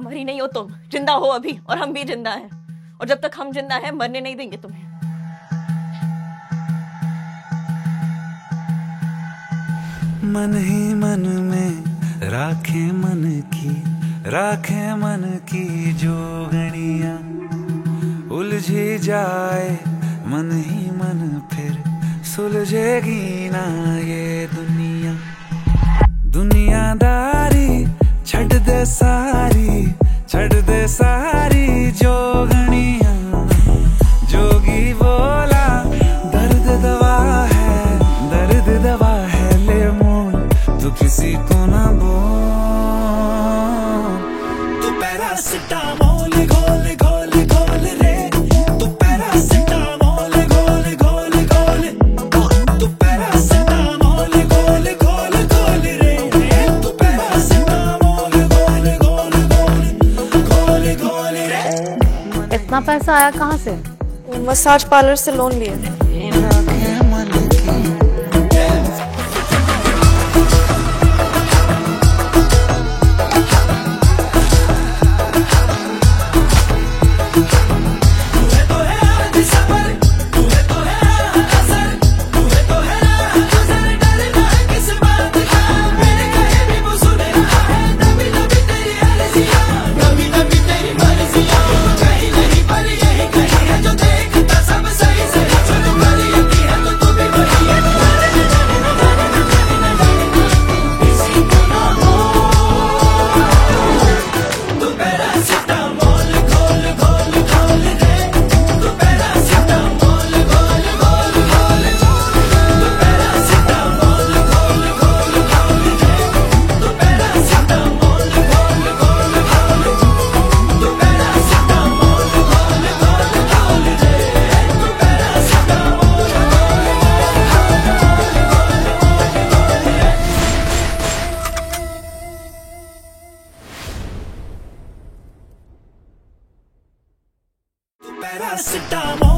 मरी नहीं हो तुम, जिंदा हो अभी, और हम भी जिंदा हैं, और जब तक हम जिंदा हैं मरने नहीं देंगे तुम्हें। मन ही मन में राखे मन की जोगनिया, उलझी जाए मन ही मन फिर सुलझेगी ना ये दुनिया। दुनियादारी छड़ दे सारी जोगनिया। जोगी बोला दर्द दवा है ले मोल, तू किसी को ना बोल। तू पैरासिटामोल घोल रे, तू पैरासिटामोल घोल रे, तू पैरासिटामोल घोल रे, तू पैरासिटामोल घोल रे। इतना पैसा आया कहाँ से? मसाज पार्लर से लोन लिया। Paracetamol